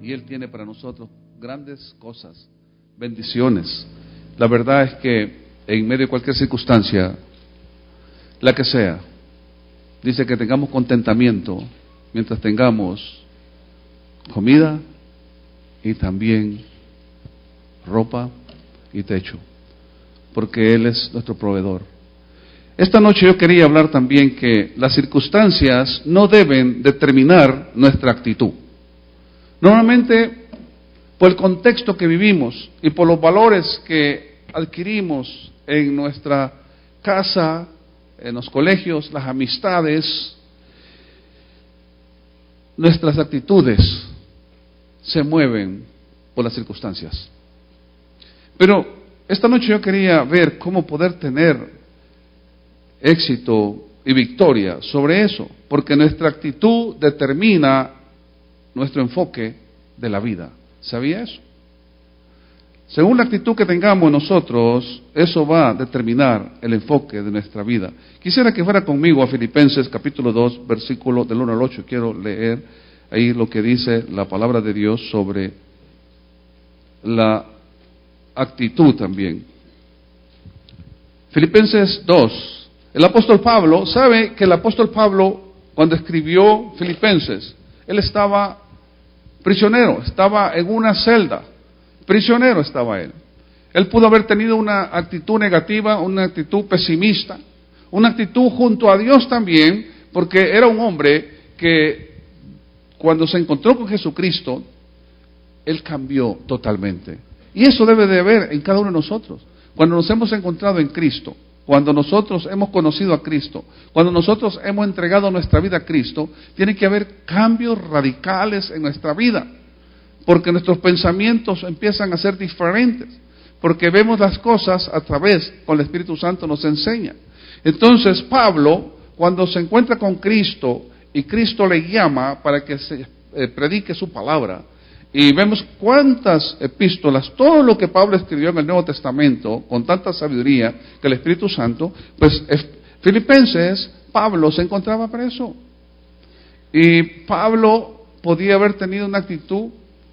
y Él tiene para nosotros grandes cosas, bendiciones. La verdad es que en medio de cualquier circunstancia, la que sea, dice que tengamos contentamiento mientras tengamos comida y también ropa y techo, porque Él es nuestro proveedor. Esta noche yo quería hablar también que las circunstancias no deben determinar nuestra actitud. Normalmente, por el contexto que vivimos y por los valores que adquirimos en nuestra casa, en los colegios, las amistades, nuestras actitudes se mueven por las circunstancias. Pero esta noche yo quería ver cómo poder tener éxito y victoria sobre eso, porque nuestra actitud determina nuestro enfoque de la vida. ¿Sabía eso? Según la actitud que tengamos nosotros, eso va a determinar el enfoque de nuestra vida. Quisiera que fuera conmigo a Filipenses capítulo 2, versículo del 1 al 8. Quiero leer ahí lo que dice la palabra de Dios sobre la actitud también. Filipenses 2. El apóstol Pablo, ¿sabe que el apóstol Pablo, cuando escribió Filipenses, él estaba prisionero, estaba en una celda, prisionero estaba él. Él pudo haber tenido una actitud negativa, una actitud pesimista, una actitud junto a Dios también, porque era un hombre que cuando se encontró con Jesucristo, él cambió totalmente. Y eso debe de haber en cada uno de nosotros. Cuando nos hemos encontrado en Cristo, cuando nosotros hemos conocido a Cristo, cuando nosotros hemos entregado nuestra vida a Cristo, tiene que haber cambios radicales en nuestra vida, porque nuestros pensamientos empiezan a ser diferentes, porque vemos las cosas a través, con el Espíritu Santo nos enseña. Entonces Pablo, cuando se encuentra con Cristo y Cristo le llama para que se predique su palabra, y vemos cuántas epístolas, todo lo que Pablo escribió en el Nuevo Testamento, con tanta sabiduría que el Espíritu Santo, pues Filipenses, Pablo se encontraba preso. Y Pablo podía haber tenido una actitud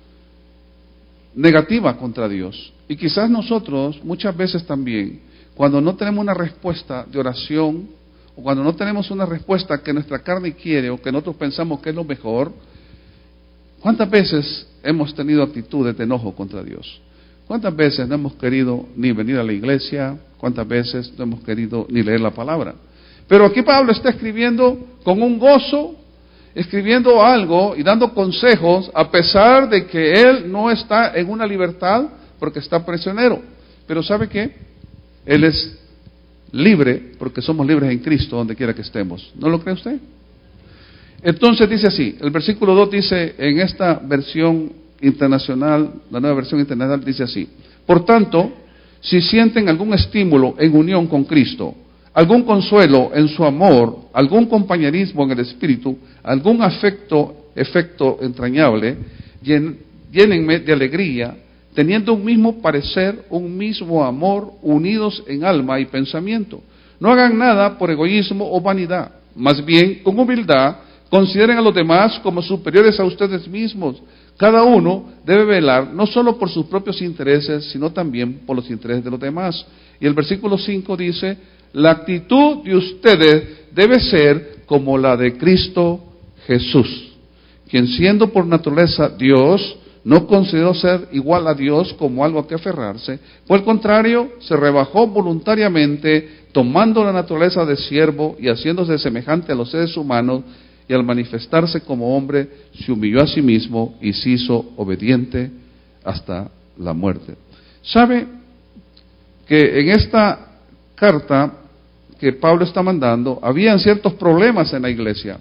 negativa contra Dios. Y quizás nosotros, muchas veces también, cuando no tenemos una respuesta de oración, o cuando no tenemos una respuesta que nuestra carne quiere, o que nosotros pensamos que es lo mejor, ¿cuántas veces hemos tenido actitudes de enojo contra Dios? ¿Cuántas veces no hemos querido ni venir a la iglesia? ¿Cuántas veces no hemos querido ni leer la palabra? Pero aquí Pablo está escribiendo con un gozo, escribiendo algo y dando consejos, a pesar de que él no está en una libertad porque está prisionero. Pero ¿sabe qué? Él es libre porque somos libres en Cristo donde quiera que estemos. ¿No lo cree usted? Entonces dice así, el versículo 2 dice, en esta versión internacional, la nueva versión internacional dice así: por tanto, si sienten algún estímulo en unión con Cristo, algún consuelo en su amor, algún compañerismo en el Espíritu, algún afecto entrañable, llénenme de alegría, teniendo un mismo parecer, un mismo amor, unidos en alma y pensamiento. No hagan nada por egoísmo o vanidad, más bien con humildad, consideren a los demás como superiores a ustedes mismos. Cada uno debe velar no solo por sus propios intereses, sino también por los intereses de los demás. Y el versículo 5 dice, la actitud de ustedes debe ser como la de Cristo Jesús, quien siendo por naturaleza Dios, no consideró ser igual a Dios como algo a que aferrarse. Por el contrario, se rebajó voluntariamente, tomando la naturaleza de siervo y haciéndose semejante a los seres humanos, y al manifestarse como hombre, se humilló a sí mismo y se hizo obediente hasta la muerte. ¿Sabe que en esta carta que Pablo está mandando, habían ciertos problemas en la iglesia?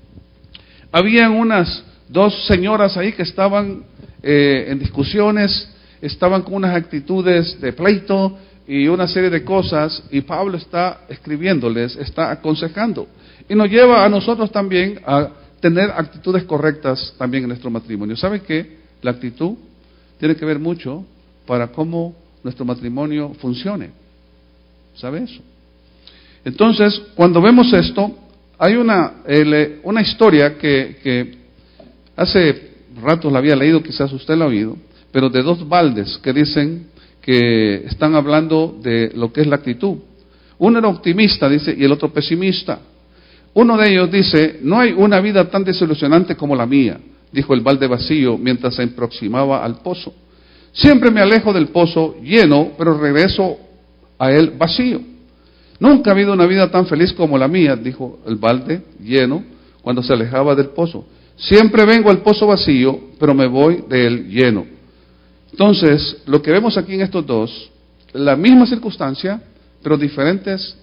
Habían unas dos señoras ahí que estaban en discusiones, estaban con unas actitudes de pleito y una serie de cosas, y Pablo está escribiéndoles, está aconsejando. Y nos lleva a nosotros también a tener actitudes correctas también en nuestro matrimonio. ¿Sabe qué? La actitud tiene que ver mucho para cómo nuestro matrimonio funcione. ¿Sabe eso? Entonces, cuando vemos esto, hay una historia que hace ratos la había leído, quizás usted la ha oído, pero de dos baldes que dicen que están hablando de lo que es la actitud. Uno era optimista, dice, y el otro pesimista. Uno de ellos dice: no hay una vida tan desilusionante como la mía, dijo el balde vacío mientras se aproximaba al pozo. Siempre me alejo del pozo lleno, pero regreso a él vacío. Nunca ha habido una vida tan feliz como la mía, dijo el balde lleno cuando se alejaba del pozo. Siempre vengo al pozo vacío, pero me voy de él lleno. Entonces, lo que vemos aquí en estos dos, la misma circunstancia, pero diferentes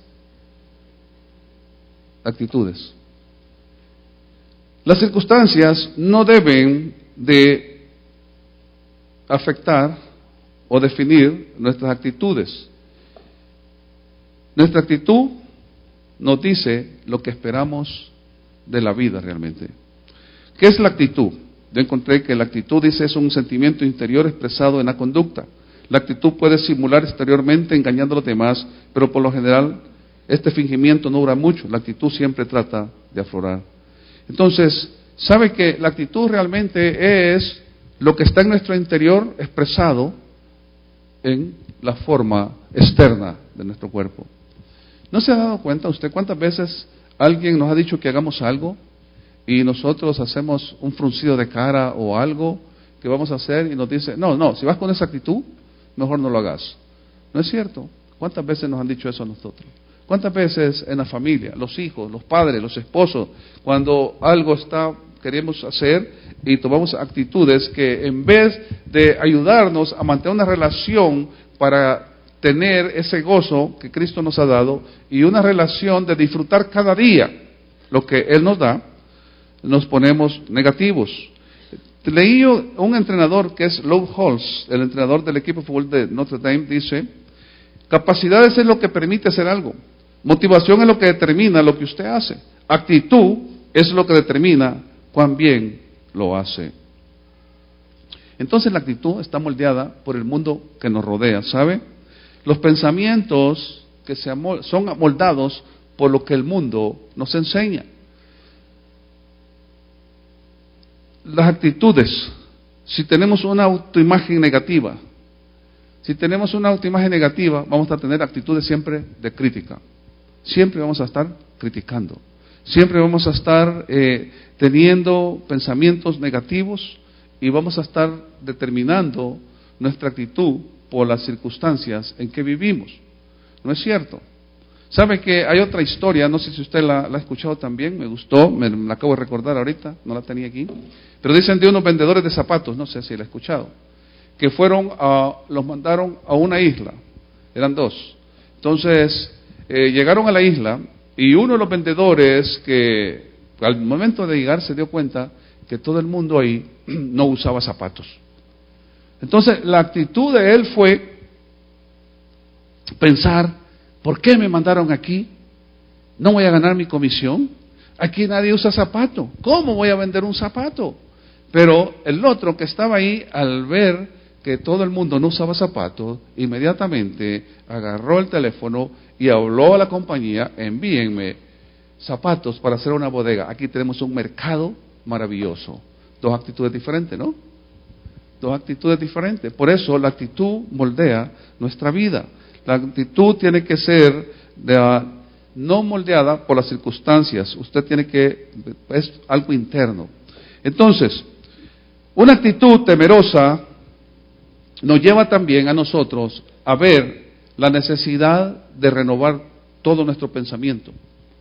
actitudes. Las circunstancias no deben de afectar o definir nuestras actitudes. Nuestra actitud nos dice lo que esperamos de la vida realmente. ¿Qué es la actitud? Yo encontré que la actitud, dice, es un sentimiento interior expresado en la conducta. La actitud puede simular exteriormente engañando a los demás, pero por lo general este fingimiento no dura mucho. La actitud siempre trata de aflorar. Entonces, ¿sabe que la actitud realmente es lo que está en nuestro interior expresado en la forma externa de nuestro cuerpo? ¿No se ha dado cuenta usted cuántas veces alguien nos ha dicho que hagamos algo y nosotros hacemos un fruncido de cara o algo que vamos a hacer y nos dice: no, si vas con esa actitud, mejor no lo hagas? ¿No es cierto? ¿Cuántas veces nos han dicho eso a nosotros? ¿Cuántas veces en la familia, los hijos, los padres, los esposos, cuando algo queremos hacer y tomamos actitudes que en vez de ayudarnos a mantener una relación para tener ese gozo que Cristo nos ha dado y una relación de disfrutar cada día lo que Él nos da, nos ponemos negativos? Leí un entrenador que es Lou Holtz, el entrenador del equipo de fútbol de Notre Dame, dice: capacidades es lo que permite hacer algo, motivación es lo que determina lo que usted hace, actitud es lo que determina cuán bien lo hace. Entonces la actitud está moldeada por el mundo que nos rodea, ¿sabe? Los pensamientos que son amoldados por lo que el mundo nos enseña. Las actitudes, si tenemos una autoimagen negativa, vamos a tener actitudes siempre de crítica. Siempre vamos a estar criticando. Siempre vamos a estar teniendo pensamientos negativos y vamos a estar determinando nuestra actitud por las circunstancias en que vivimos. ¿No es cierto? ¿Sabe que hay otra historia? No sé si usted la ha escuchado también, me gustó, me la acabo de recordar ahorita, no la tenía aquí. Pero dicen de unos vendedores de zapatos, no sé si la ha escuchado, que los mandaron a una isla, eran dos. Entonces, llegaron a la isla y uno de los vendedores que al momento de llegar se dio cuenta que todo el mundo ahí no usaba zapatos. Entonces, la actitud de él fue pensar: ¿por qué me mandaron aquí? ¿No voy a ganar mi comisión? Aquí nadie usa zapato. ¿Cómo voy a vender un zapato? Pero el otro que estaba ahí, al ver que todo el mundo no usaba zapatos, inmediatamente agarró el teléfono y habló a la compañía: envíenme zapatos para hacer una bodega. Aquí tenemos un mercado maravilloso. Dos actitudes diferentes, ¿no? Dos actitudes diferentes. Por eso la actitud moldea nuestra vida. La actitud tiene que ser no moldeada por las circunstancias. Usted tiene que, es algo interno. Entonces, una actitud temerosa nos lleva también a nosotros a ver la necesidad de renovar todo nuestro pensamiento.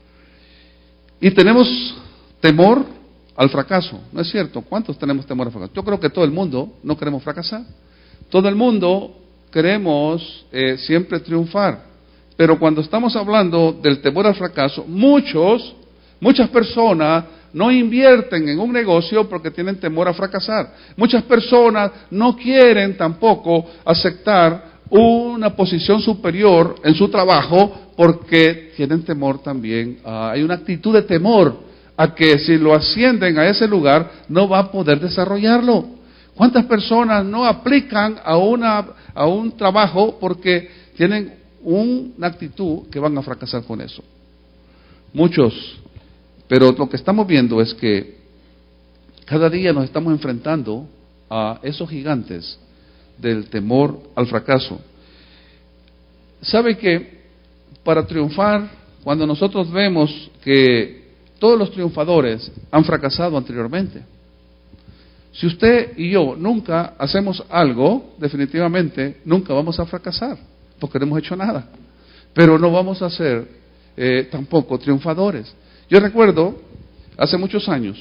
Y tenemos temor al fracaso, ¿no es cierto? ¿Cuántos tenemos temor al fracaso? Yo creo que todo el mundo no queremos fracasar. Todo el mundo queremos siempre triunfar. Pero cuando estamos hablando del temor al fracaso, muchas personas no invierten en un negocio porque tienen temor a fracasar. Muchas personas no quieren tampoco aceptar una posición superior en su trabajo porque tienen temor también. Hay una actitud de temor a que si lo ascienden a ese lugar no va a poder desarrollarlo. ¿Cuántas personas no aplican a un trabajo porque tienen una actitud que van a fracasar con eso? Muchos. Pero lo que estamos viendo es que Cada día nos estamos enfrentando a esos gigantes del temor al fracaso. ¿Sabe que para triunfar, cuando nosotros vemos que todos los triunfadores han fracasado anteriormente? Si usted y yo nunca hacemos algo, definitivamente nunca vamos a fracasar, porque no hemos hecho nada. Pero no vamos a ser tampoco triunfadores. Yo recuerdo, hace muchos años,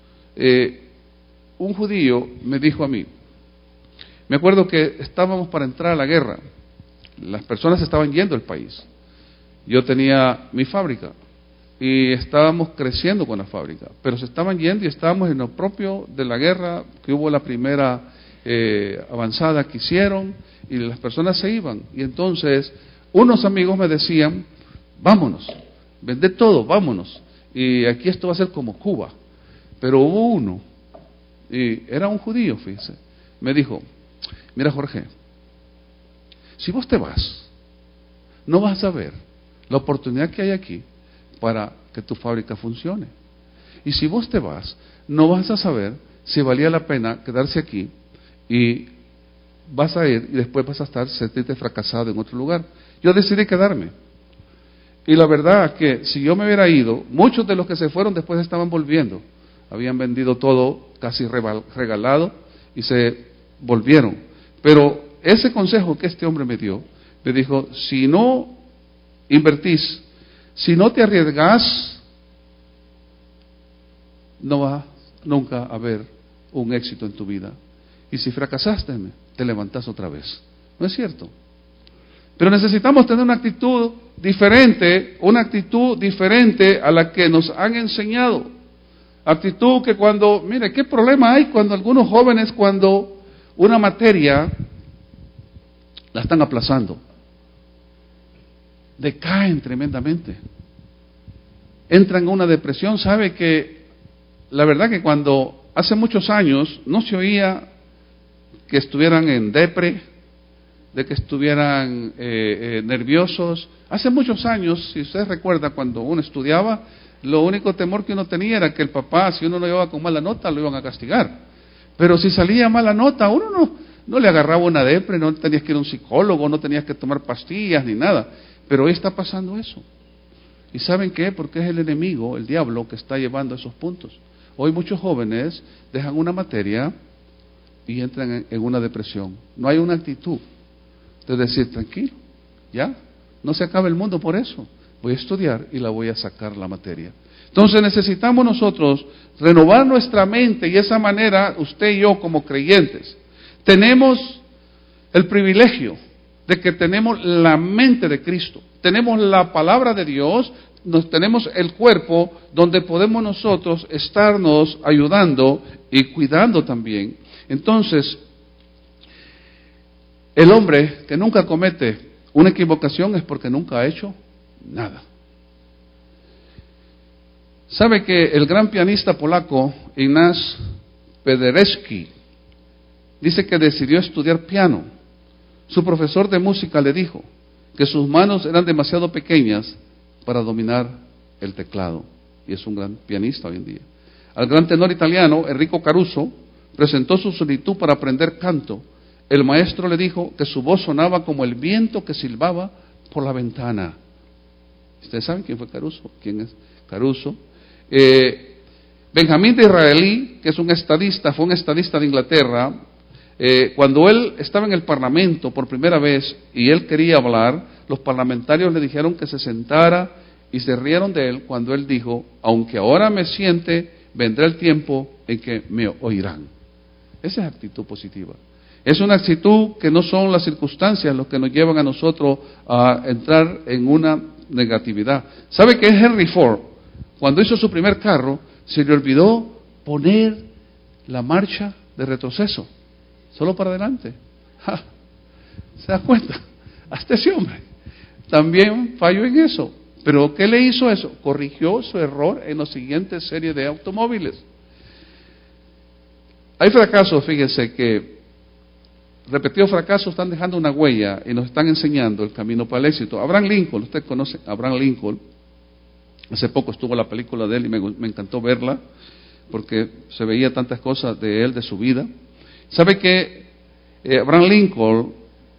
un judío me dijo a mí, me acuerdo que estábamos para entrar a la guerra, las personas estaban yendo del país, yo tenía mi fábrica y estábamos creciendo con la fábrica, pero se estaban yendo y estábamos en lo propio de la guerra, que hubo la primera avanzada que hicieron y las personas se iban, y entonces unos amigos me decían, vámonos, vende todo, vámonos, y aquí esto va a ser como Cuba. Pero hubo uno, y era un judío, fíjese, me dijo, mira Jorge, si vos te vas, no vas a ver la oportunidad que hay aquí para que tu fábrica funcione. Y si vos te vas, no vas a saber si valía la pena quedarse aquí y vas a ir y después vas a sentirte fracasado en otro lugar. Yo decidí quedarme. Y la verdad que si yo me hubiera ido, muchos de los que se fueron después estaban volviendo. Habían vendido todo casi regalado y se volvieron. Pero ese consejo que este hombre me dio, me dijo, si no invertís, si no te arriesgás, no va nunca a haber un éxito en tu vida. Y si fracasaste, te levantás otra vez. ¿No es cierto? Pero necesitamos tener una actitud diferente a la que nos han enseñado. Actitud que cuando, mire, ¿qué problema hay cuando algunos jóvenes, cuando una materia la están aplazando? Decaen tremendamente. Entran en una depresión. Sabe que la verdad que cuando hace muchos años no se oía que estuvieran en depre, de que estuvieran nerviosos. Hace muchos años, si usted recuerda, cuando uno estudiaba, lo único temor que uno tenía era que el papá, si uno no llevaba con mala nota, lo iban a castigar. Pero si salía mala nota, uno no le agarraba una depre, no tenías que ir a un psicólogo, no tenías que tomar pastillas ni nada. Pero hoy está pasando eso. ¿Y saben qué? Porque es el enemigo, el diablo, que está llevando a esos puntos. Hoy muchos jóvenes dejan una materia y entran en una depresión. No hay una actitud de decir, tranquilo, ya, no se acaba el mundo por eso. Voy a estudiar y la voy a sacar la materia. Entonces necesitamos nosotros renovar nuestra mente, y esa manera, usted y yo como creyentes, tenemos el privilegio de que tenemos la mente de Cristo, tenemos la palabra de Dios, tenemos el cuerpo donde podemos nosotros estarnos ayudando y cuidando también. Entonces, el hombre que nunca comete una equivocación es porque nunca ha hecho nada. ¿Sabe que el gran pianista polaco Ignaz Paderewski dice que decidió estudiar piano? Su profesor de música le dijo que sus manos eran demasiado pequeñas para dominar el teclado, y es un gran pianista hoy en día. Al gran tenor italiano Enrico Caruso presentó su solicitud para aprender canto. El maestro le dijo que su voz sonaba como el viento que silbaba por la ventana. ¿Ustedes saben quién fue Caruso? ¿Quién es Caruso? Benjamín de Israelí, que es un estadista, fue un estadista de Inglaterra. Cuando él estaba en el Parlamento por primera vez y él quería hablar, los parlamentarios le dijeron que se sentara y se rieron de él cuando él dijo, aunque ahora me siente, vendrá el tiempo en que me oirán. Esa es actitud positiva. Es una actitud que no son las circunstancias los que nos llevan a nosotros a entrar en una negatividad. ¿Sabe qué es Henry Ford? Cuando hizo su primer carro, se le olvidó poner la marcha de retroceso, solo para adelante. ¡Ja! ¿Se da cuenta? Hasta ese hombre también falló en eso. ¿Pero qué le hizo eso? Corrigió su error en la siguiente serie de automóviles. Hay fracasos, fíjense, que repetidos fracasos están dejando una huella y nos están enseñando el camino para el éxito. Abraham Lincoln, usted conoce a Abraham Lincoln, hace poco estuvo la película de él y me encantó verla, porque se veía tantas cosas de él, de su vida. ¿Sabe que Abraham Lincoln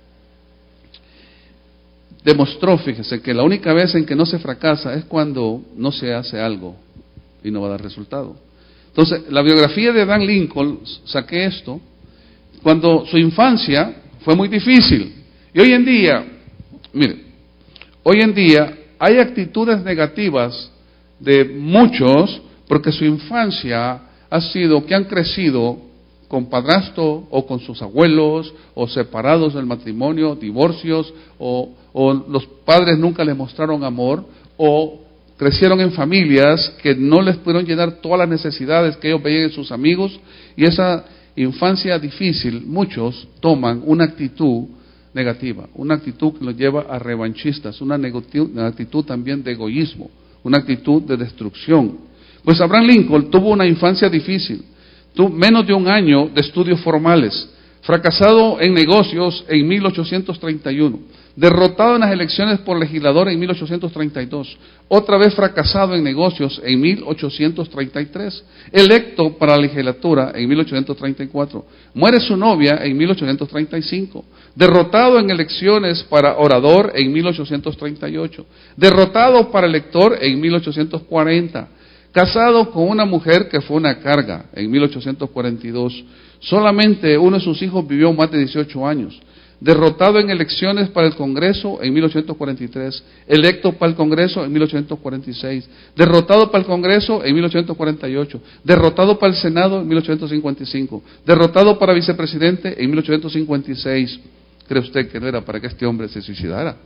demostró, fíjese, que la única vez en que no se fracasa es cuando no se hace algo y no va a dar resultado? Entonces, la biografía de Abraham Lincoln, saqué esto, cuando su infancia fue muy difícil. Y hoy en día, mire, hoy en día hay actitudes negativas de muchos porque su infancia ha sido que han crecido con padrastro o con sus abuelos o separados del matrimonio, divorcios o los padres nunca les mostraron amor o crecieron en familias que no les pudieron llenar todas las necesidades que ellos veían en sus amigos, y esa infancia difícil muchos toman una actitud negativa, una actitud que los lleva a revanchistas, una actitud también de egoísmo, una actitud de destrucción. Pues Abraham Lincoln tuvo una infancia difícil, tuvo menos de un año de estudios formales, fracasado en negocios en 1831, derrotado en las elecciones por legislador en 1832, otra vez fracasado en negocios en 1833, electo para la legislatura en 1834, muere su novia en 1835, derrotado en elecciones para orador en 1838, derrotado para elector en 1840, casado con una mujer que fue una carga en 1842, solamente uno de sus hijos vivió más de 18 años, derrotado en elecciones para el Congreso en 1843, electo para el Congreso en 1846, derrotado para el Congreso en 1848, derrotado para el Senado en 1855, derrotado para vicepresidente en 1856. ¿Cree usted que no era para que este hombre se suicidara?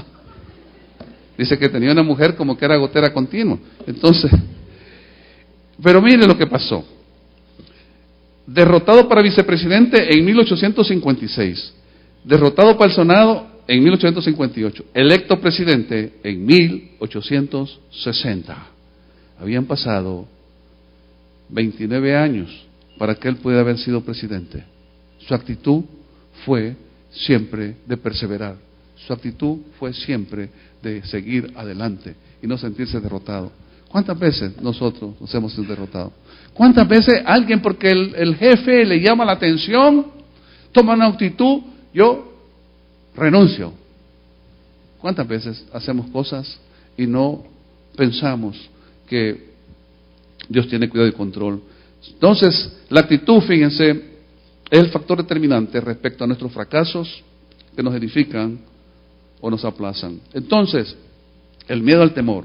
Dice que tenía una mujer como que era gotera continua. Entonces, pero mire lo que pasó. Derrotado para vicepresidente en 1856, derrotado para el Senado en 1858, electo presidente en 1860. Habían pasado 29 años para que él pudiera haber sido presidente. Su actitud fue siempre de perseverar. Su actitud fue siempre de seguir adelante y no sentirse derrotado. ¿Cuántas veces nosotros nos hemos sido derrotados? ¿Cuántas veces alguien, porque el jefe le llama la atención, toma una actitud, yo renuncio? ¿Cuántas veces hacemos cosas y no pensamos que Dios tiene cuidado y control? Entonces, la actitud, fíjense, es el factor determinante respecto a nuestros fracasos que nos edifican o nos aplazan. Entonces, el miedo al temor.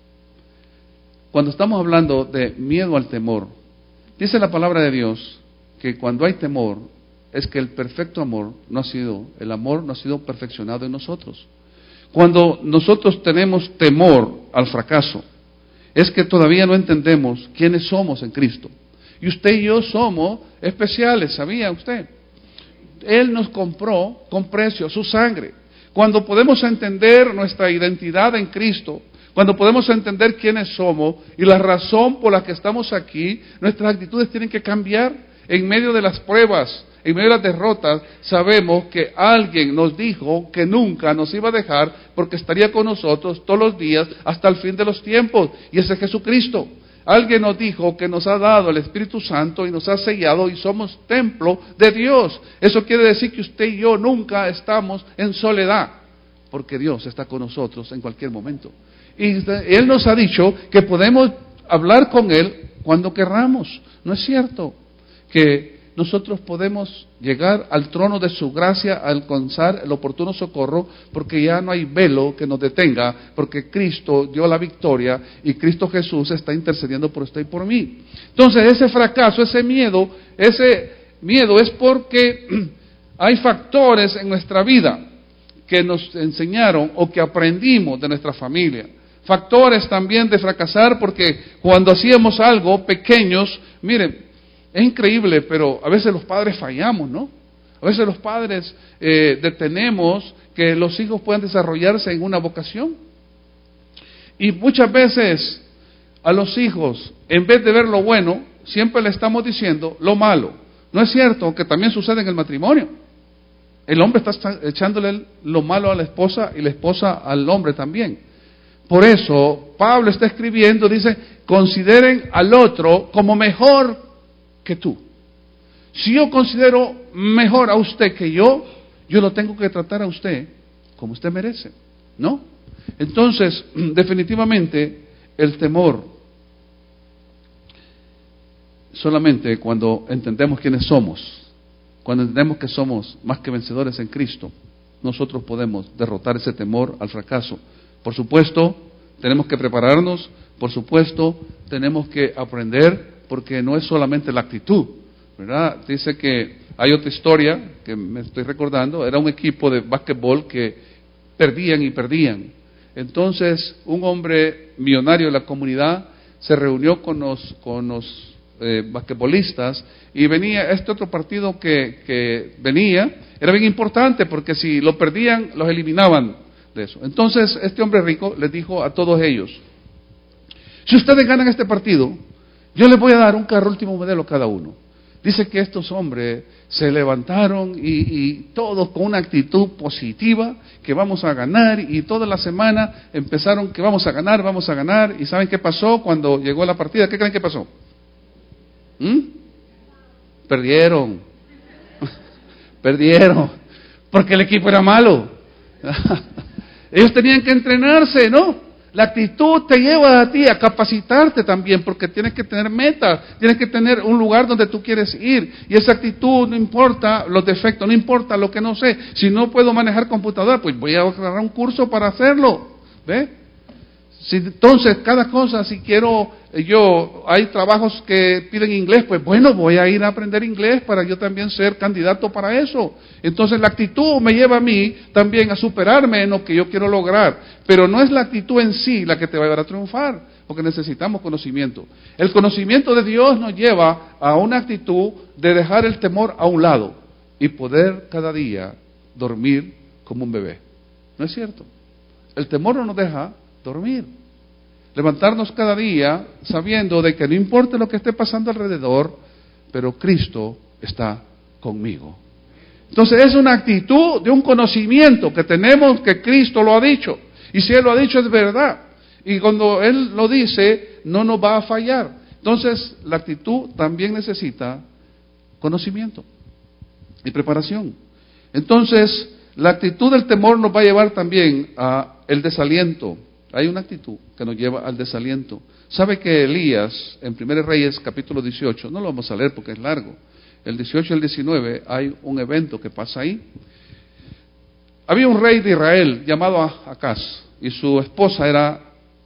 Cuando estamos hablando de miedo al temor, dice la palabra de Dios que cuando hay temor es que el perfecto amor el amor no ha sido perfeccionado en nosotros. Cuando nosotros tenemos temor al fracaso, es que todavía no entendemos quiénes somos en Cristo. Y usted y yo somos especiales, ¿sabía usted? Él nos compró con precio, su sangre. Cuando podemos entender nuestra identidad en Cristo, cuando podemos entender quiénes somos y la razón por la que estamos aquí, nuestras actitudes tienen que cambiar. En medio de las pruebas, en medio de las derrotas, sabemos que alguien nos dijo que nunca nos iba a dejar porque estaría con nosotros todos los días hasta el fin de los tiempos, y ese es Jesucristo. Alguien nos dijo que nos ha dado el Espíritu Santo y nos ha sellado y somos templo de Dios. Eso quiere decir que usted y yo nunca estamos en soledad, porque Dios está con nosotros en cualquier momento. Y Él nos ha dicho que podemos hablar con Él cuando querramos. ¿No es cierto? Que nosotros podemos llegar al trono de su gracia, a alcanzar el oportuno socorro, porque ya no hay velo que nos detenga, porque Cristo dio la victoria y Cristo Jesús está intercediendo por usted y por mí. Entonces, ese fracaso, ese miedo es porque hay factores en nuestra vida que nos enseñaron o que aprendimos de nuestra familia. Factores también de fracasar porque cuando hacíamos algo pequeños, miren, es increíble, pero a veces los padres fallamos, ¿no? A veces los padres detenemos que los hijos puedan desarrollarse en una vocación. Y muchas veces a los hijos, en vez de ver lo bueno, siempre le estamos diciendo lo malo. ¿No es cierto que también sucede en el matrimonio? El hombre está echándole lo malo a la esposa y la esposa al hombre también. Por eso Pablo está escribiendo, dice, consideren al otro como mejor que tú. Si yo considero mejor a usted que yo lo tengo que tratar a usted como usted merece, ¿no? Entonces, definitivamente, el temor, solamente cuando entendemos quiénes somos, cuando entendemos que somos más que vencedores en Cristo, nosotros podemos derrotar ese temor al fracaso. Por supuesto, tenemos que prepararnos, por supuesto, tenemos que aprender, porque no es solamente la actitud, ¿verdad? Dice que hay otra historia que me estoy recordando, era un equipo de básquetbol que perdían y perdían. Entonces, un hombre millonario de la comunidad se reunió con los basquetbolistas y venía este otro partido que venía, era bien importante porque si lo perdían, los eliminaban de eso. Entonces, este hombre rico les dijo a todos ellos, si ustedes ganan este partido, yo les voy a dar un carro último modelo a cada uno. Dice que estos hombres se levantaron y todos con una actitud positiva, que vamos a ganar, y toda la semana empezaron que vamos a ganar, y ¿saben qué pasó cuando llegó la partida? ¿Qué creen que pasó? Perdieron, porque el equipo era malo. Ellos tenían que entrenarse, ¿no? La actitud te lleva a ti a capacitarte también, porque tienes que tener metas, tienes que tener un lugar donde tú quieres ir, y esa actitud no importa los defectos, no importa lo que no sé, si no puedo manejar computadora, pues voy a agarrar un curso para hacerlo, ¿ve? Si, entonces, cada cosa, si quiero, hay trabajos que piden inglés, pues bueno, voy a ir a aprender inglés para yo también ser candidato para eso. Entonces, la actitud me lleva a mí también a superarme en lo que yo quiero lograr, pero no es la actitud en sí la que te va a llevar a triunfar, porque necesitamos conocimiento. El conocimiento de Dios nos lleva a una actitud de dejar el temor a un lado y poder cada día dormir como un bebé. ¿No es cierto? El temor no nos deja dormir. Levantarnos cada día sabiendo de que no importa lo que esté pasando alrededor, pero Cristo está conmigo. Entonces es una actitud de un conocimiento que tenemos, que Cristo lo ha dicho. Y si Él lo ha dicho es verdad. Y cuando Él lo dice, no nos va a fallar. Entonces la actitud también necesita conocimiento y preparación. Entonces la actitud del temor nos va a llevar también a el desaliento. Hay una actitud que nos lleva al desaliento. ¿Sabe que Elías, en 1 Reyes, capítulo 18, no lo vamos a leer porque es largo, el 18 y el 19, hay un evento que pasa ahí? Había un rey de Israel llamado Acaz, y su esposa era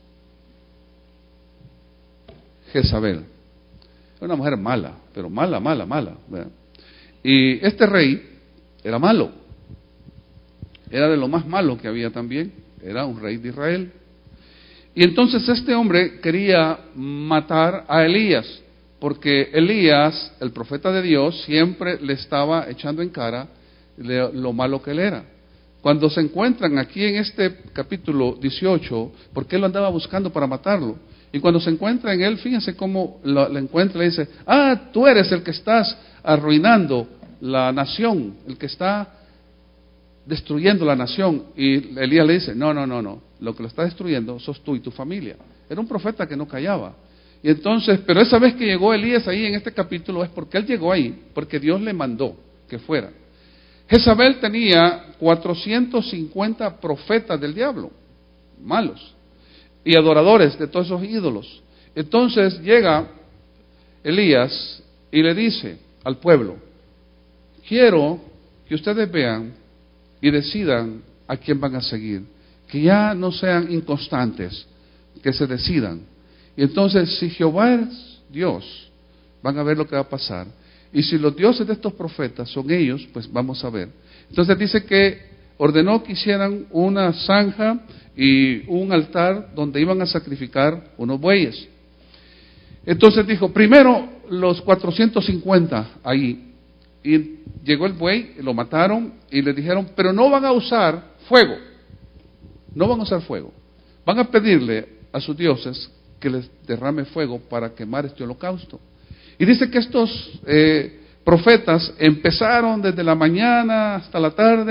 Jezabel. Era una mujer mala, pero mala, ¿verdad? Y este rey era malo. Era de lo más malo que había también. Era un rey de Israel. Y entonces este hombre quería matar a Elías, porque Elías, el profeta de Dios, siempre le estaba echando en cara lo malo que él era. Cuando se encuentran aquí en este capítulo 18, porque él lo andaba buscando para matarlo, y cuando se encuentra en él, fíjense cómo lo encuentra, le dice, tú eres el que estás arruinando la nación, el que está destruyendo la nación. Y Elías le dice, no, lo que lo está destruyendo sos tú y tu familia. Era un profeta que no callaba. Y entonces, pero esa vez que llegó Elías ahí en este capítulo es porque él llegó ahí, porque Dios le mandó que fuera. Jezabel tenía 450 profetas del diablo, malos, y adoradores de todos esos ídolos. Entonces llega Elías y le dice al pueblo, quiero que ustedes vean y decidan a quién van a seguir, que ya no sean inconstantes, que se decidan. Y entonces, si Jehová es Dios, van a ver lo que va a pasar. Y si los dioses de estos profetas son ellos, pues vamos a ver. Entonces dice que ordenó que hicieran una zanja y un altar donde iban a sacrificar unos bueyes. Entonces dijo, primero los 450 ahí. Y llegó el buey, lo mataron y le dijeron, pero no van a usar fuego. No van a usar fuego. Van a pedirle a sus dioses que les derrame fuego para quemar este holocausto. Y dice que estos profetas empezaron desde la mañana hasta la tarde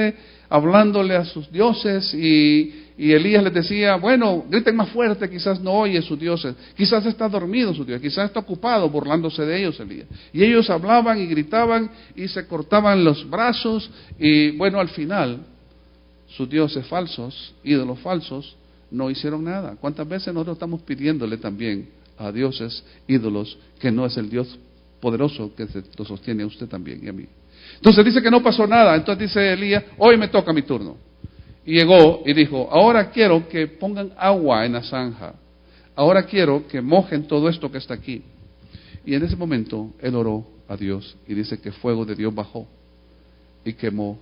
hablándole a sus dioses y Elías les decía, bueno, griten más fuerte, quizás no oye sus dioses, quizás está dormido su Dios, quizás está ocupado burlándose de ellos Elías. Y ellos hablaban y gritaban y se cortaban los brazos y bueno, al final sus dioses falsos, ídolos falsos, no hicieron nada. ¿Cuántas veces nosotros estamos pidiéndole también a dioses, ídolos, que no es el Dios poderoso que lo sostiene a usted también y a mí? Entonces dice que no pasó nada. Entonces dice Elías, hoy me toca mi turno. Y llegó y dijo, ahora quiero que pongan agua en la zanja. Ahora quiero que mojen todo esto que está aquí. Y en ese momento él oró a Dios y dice que fuego de Dios bajó y quemó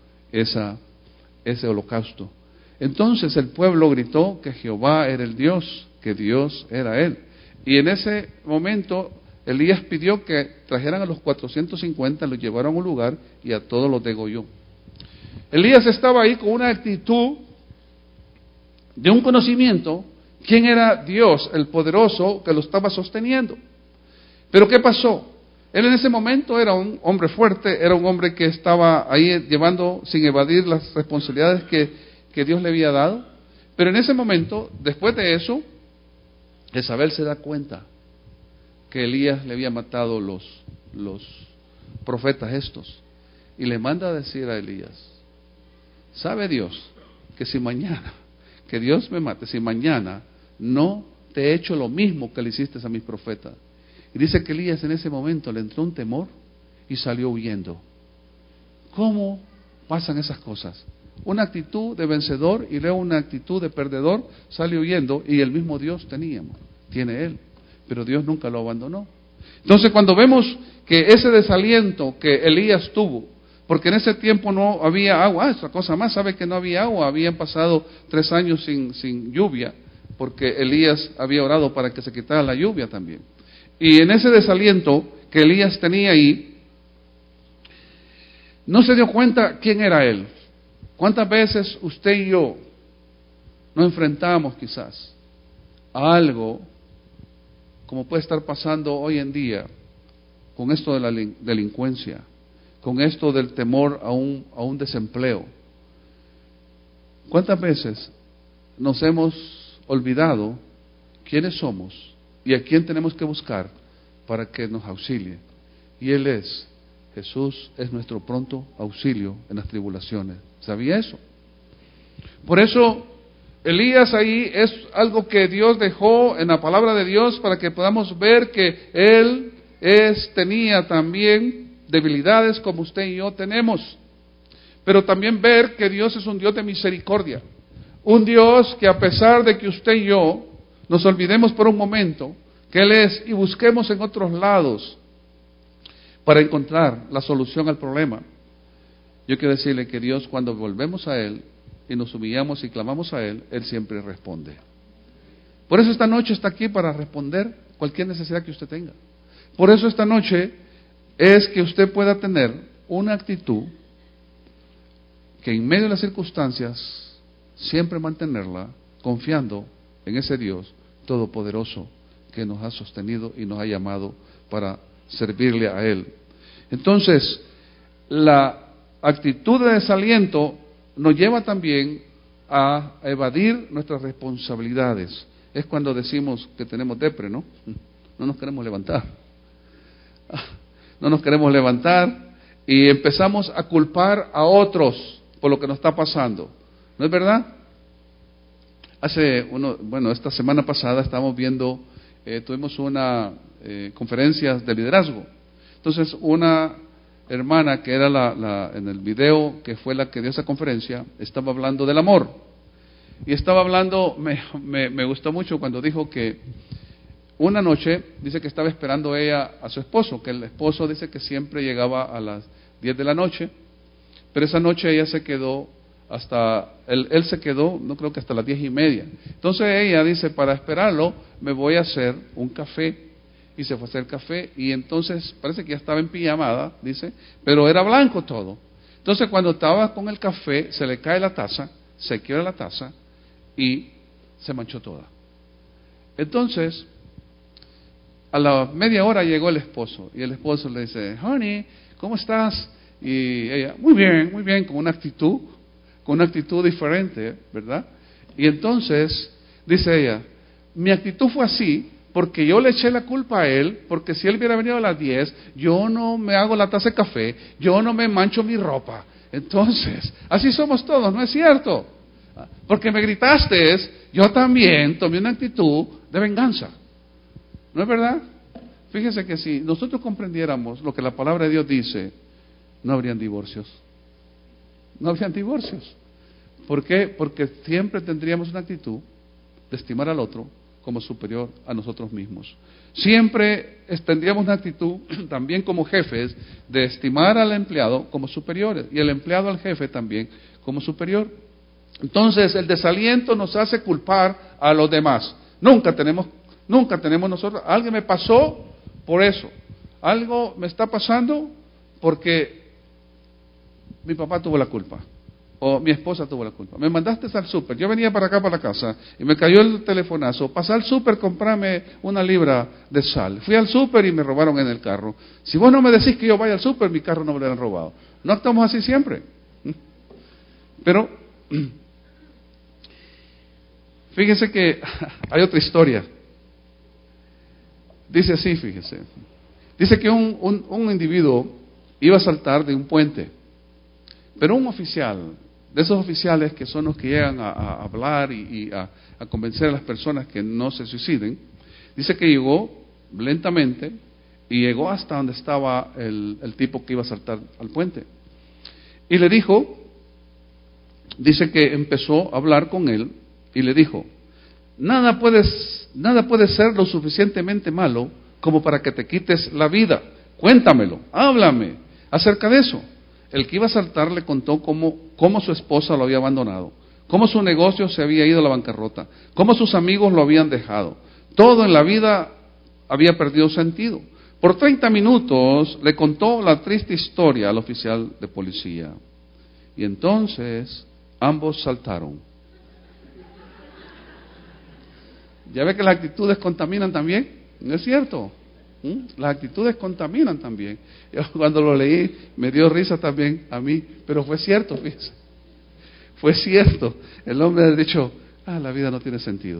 ese holocausto. Entonces el pueblo gritó que Jehová era el Dios, que Dios era Él. Y en ese momento Elías pidió que trajeran a los 450, los llevaron a un lugar y a todos los degolló. Elías estaba ahí con una actitud de un conocimiento, quién era Dios, el poderoso que lo estaba sosteniendo. Pero ¿qué pasó? Él en ese momento era un hombre fuerte, era un hombre que estaba ahí llevando sin evadir las responsabilidades que Dios le había dado. Pero en ese momento, después de eso, Jezabel se da cuenta que Elías le había matado los profetas estos. Y le manda a decir a Elías, ¿sabe Dios que si mañana, que Dios me mate, si mañana no te he hecho lo mismo que le hiciste a mis profetas? Y dice que Elías en ese momento le entró un temor y salió huyendo. ¿Cómo pasan esas cosas? Una actitud de vencedor y luego una actitud de perdedor, sale huyendo y el mismo Dios tiene él, pero Dios nunca lo abandonó. Entonces cuando vemos que ese desaliento que Elías tuvo, porque en ese tiempo no había agua, esta cosa más, sabe que no había agua, habían pasado 3 años sin lluvia, porque Elías había orado para que se quitara la lluvia también. Y en ese desaliento que Elías tenía ahí, no se dio cuenta quién era él. ¿Cuántas veces usted y yo nos enfrentamos quizás a algo como puede estar pasando hoy en día con esto de la delincuencia, con esto del temor a un desempleo? ¿Cuántas veces nos hemos olvidado quiénes somos y a quién tenemos que buscar para que nos auxilie? Y Jesús es nuestro pronto auxilio en las tribulaciones. ¿Sabía eso? Por eso Elías ahí es algo que Dios dejó en la palabra de Dios para que podamos ver que él tenía también debilidades como usted y yo tenemos, pero también ver que Dios es un Dios de misericordia, un Dios que a pesar de que usted y yo nos olvidemos por un momento que Él es y busquemos en otros lados para encontrar la solución al problema, yo quiero decirle que Dios, cuando volvemos a Él y nos humillamos y clamamos a Él, Él siempre responde. Por eso esta noche está aquí, para responder cualquier necesidad que usted tenga. Por eso esta noche es que usted pueda tener una actitud que en medio de las circunstancias siempre mantenerla confiando en ese Dios todopoderoso que nos ha sostenido y nos ha llamado para servirle a Él. Entonces, la actitud de desaliento nos lleva también a evadir nuestras responsabilidades. Es cuando decimos que tenemos depre, ¿no? No nos queremos levantar. No nos queremos levantar y empezamos a culpar a otros por lo que nos está pasando. ¿No es verdad? Esta semana pasada estábamos viendo, tuvimos una conferencia de liderazgo. Entonces una hermana que era en el video que fue la que dio esa conferencia, estaba hablando del amor. Y estaba hablando, me gustó mucho cuando dijo que una noche, dice que estaba esperando ella a su esposo, que el esposo dice que siempre llegaba a las 10 de la noche, pero esa noche ella se quedó él se quedó, no creo que hasta las 10:30. Entonces ella dice, para esperarlo, me voy a hacer un café. Y se fue a hacer café, y entonces parece que ya estaba en pijamada, dice, pero era blanco todo. Entonces cuando estaba con el café, se le cae la taza, se quiebra la taza, y se manchó toda. Entonces, a la media hora llegó el esposo, y el esposo le dice, honey, ¿cómo estás? Y ella, muy bien, con una actitud, con una actitud diferente, ¿verdad? Y entonces, dice ella, mi actitud fue así porque yo le eché la culpa a él, porque si él hubiera venido a las 10, yo no me hago la taza de café, yo no me mancho mi ropa. Entonces, así somos todos, ¿no es cierto? Porque me gritaste, yo también tomé una actitud de venganza. ¿No es verdad? Fíjese que si nosotros comprendiéramos lo que la palabra de Dios dice, no habrían divorcios. No habrían divorcios. ¿Por qué? Porque siempre tendríamos una actitud de estimar al otro como superior a nosotros mismos. Siempre tendríamos una actitud también como jefes de estimar al empleado como superiores y el empleado al jefe también como superior. Entonces el desaliento nos hace culpar a los demás. Nunca tenemos nosotros, alguien me pasó por eso, algo me está pasando porque mi papá tuvo la culpa. O mi esposa tuvo la culpa. Me mandaste al súper. Yo venía para acá, para la casa, y me cayó el telefonazo. Pasé al súper, comprame 1 libra de sal. Fui al súper y me robaron en el carro. Si vos no me decís que yo vaya al súper, mi carro no me lo han robado. No actuamos así siempre. Pero, fíjese que hay otra historia. Dice así, fíjese. Dice que un individuo iba a saltar de un puente. Pero un oficial, de esos oficiales que son los que llegan a hablar y a convencer a las personas que no se suiciden, dice que llegó lentamente y llegó hasta donde estaba el tipo que iba a saltar al puente. Y le dijo, dice que empezó a hablar con él y le dijo, nada puede ser lo suficientemente malo como para que te quites la vida. Cuéntamelo, háblame acerca de eso. El que iba a saltar le contó cómo su esposa lo había abandonado, cómo su negocio se había ido a la bancarrota, cómo sus amigos lo habían dejado. Todo en la vida había perdido sentido. Por 30 minutos le contó la triste historia al oficial de policía. Y entonces ambos saltaron. ¿Ya ve que las actitudes contaminan también? ¿No es cierto? Las actitudes contaminan también. Yo cuando lo leí me dio risa también a mí, pero fue cierto, fíjese. Fue cierto. El hombre ha dicho, la vida no tiene sentido.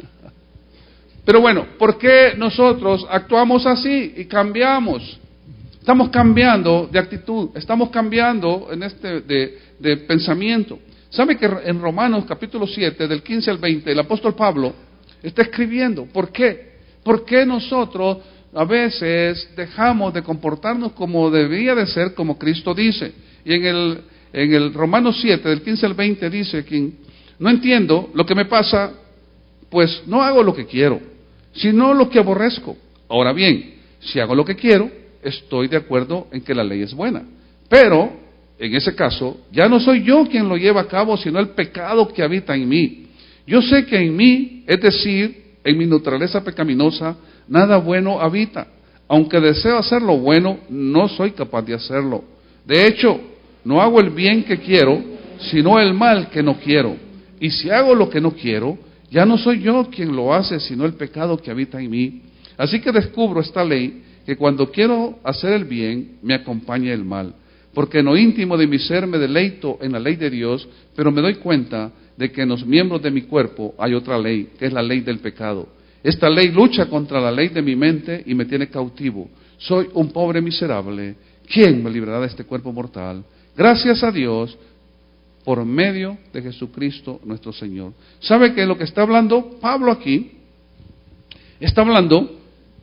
Pero bueno, ¿por qué nosotros actuamos así y cambiamos? Estamos cambiando de actitud, estamos cambiando en de pensamiento. ¿Sabe que en Romanos capítulo 7, del 15 al 20, el apóstol Pablo está escribiendo? ¿Por qué? ¿Por qué nosotros a veces dejamos de comportarnos como debería de ser, como Cristo dice? Y en el Romanos 7, del 15 al 20, dice que no entiendo lo que me pasa, pues no hago lo que quiero, sino lo que aborrezco. Ahora bien, si hago lo que quiero, estoy de acuerdo en que la ley es buena. Pero, en ese caso, ya no soy yo quien lo lleva a cabo, sino el pecado que habita en mí. Yo sé que en mí, es decir, en mi naturaleza pecaminosa, nada bueno habita. Aunque deseo hacer lo bueno, no soy capaz de hacerlo. De hecho, no hago el bien que quiero, sino el mal que no quiero. Y si hago lo que no quiero, ya no soy yo quien lo hace, sino el pecado que habita en mí. Así que descubro esta ley, que cuando quiero hacer el bien, me acompaña el mal. Porque en lo íntimo de mi ser me deleito en la ley de Dios, pero me doy cuenta de que en los miembros de mi cuerpo hay otra ley, que es la ley del pecado. Esta ley lucha contra la ley de mi mente y me tiene cautivo. Soy un pobre miserable. ¿Quién me librará de este cuerpo mortal? Gracias a Dios, por medio de Jesucristo nuestro Señor. ¿Sabe que lo que está hablando Pablo aquí? Está hablando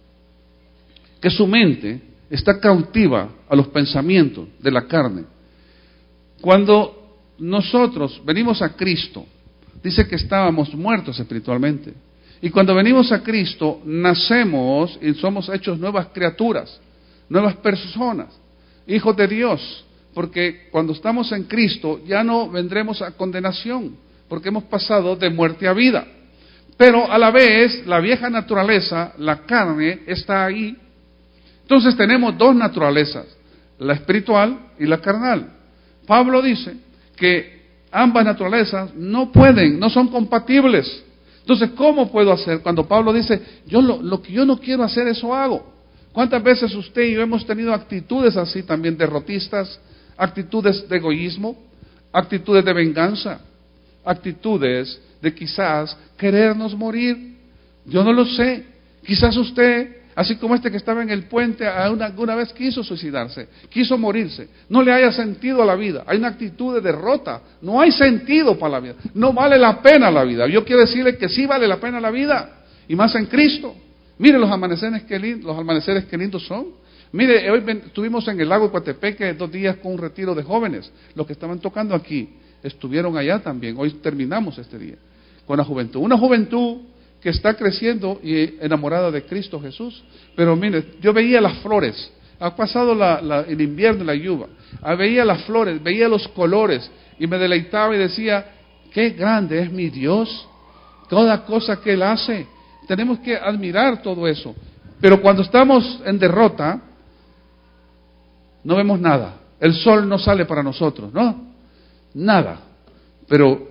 que su mente está cautiva a los pensamientos de la carne. Cuando nosotros venimos a Cristo, dice que estábamos muertos espiritualmente. Y cuando venimos a Cristo, nacemos y somos hechos nuevas criaturas, nuevas personas, hijos de Dios. Porque cuando estamos en Cristo ya no vendremos a condenación, porque hemos pasado de muerte a vida. Pero a la vez, la vieja naturaleza, la carne, está ahí. Entonces tenemos dos naturalezas, la espiritual y la carnal. Pablo dice que ambas naturalezas no son compatibles. Entonces, ¿cómo puedo hacer? Cuando Pablo dice, lo que yo no quiero hacer, eso hago. ¿Cuántas veces usted y yo hemos tenido actitudes así también derrotistas, actitudes de egoísmo, actitudes de venganza, actitudes de quizás querernos morir. Yo no lo sé. Quizás usted, así como este que estaba en el puente, alguna vez quiso suicidarse, quiso morirse. No le haya sentido a la vida. Hay una actitud de derrota. No hay sentido para la vida. No vale la pena la vida. Yo quiero decirle que sí vale la pena la vida. Y más en Cristo. Mire los amaneceres que lindos son. Mire, hoy estuvimos en el lago de Coatepeque 2 días con un retiro de jóvenes. Los que estaban tocando aquí estuvieron allá también. Hoy terminamos este día con la juventud. Una juventud que está creciendo y enamorada de Cristo Jesús. Pero mire, yo veía las flores. Ha pasado el invierno y la lluvia. Veía las flores, veía los colores y me deleitaba y decía, qué grande es mi Dios. Toda cosa que Él hace. Tenemos que admirar todo eso. Pero cuando estamos en derrota, no vemos nada. El sol no sale para nosotros, ¿no? Nada. Pero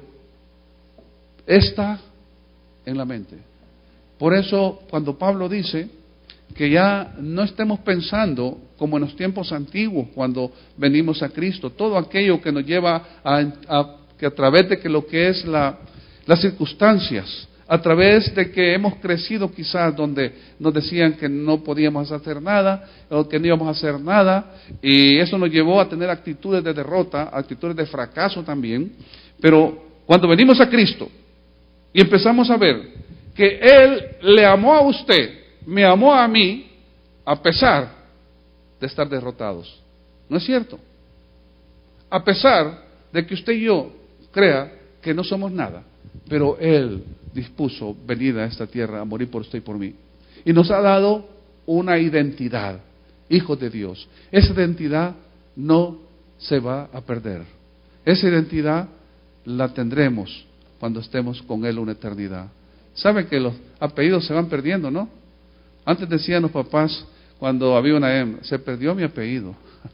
está en la mente. Por eso, cuando Pablo dice que ya no estemos pensando como en los tiempos antiguos, cuando venimos a Cristo, todo aquello que nos lleva que a través de que lo que es las circunstancias, a través de que hemos crecido quizás donde nos decían que no podíamos hacer nada, o que no íbamos a hacer nada, y eso nos llevó a tener actitudes de derrota, actitudes de fracaso también. Pero cuando venimos a Cristo y empezamos a ver que Él le amó a usted, me amó a mí, a pesar de estar derrotados. ¿No es cierto? A pesar de que usted y yo crea que no somos nada, pero Él dispuso venir a esta tierra a morir por usted y por mí. Y nos ha dado una identidad, hijos de Dios. Esa identidad no se va a perder. Esa identidad la tendremos cuando estemos con Él una eternidad. Saben que los apellidos se van perdiendo, ¿no? Antes decían los papás, cuando había una hembra, se perdió mi apellido.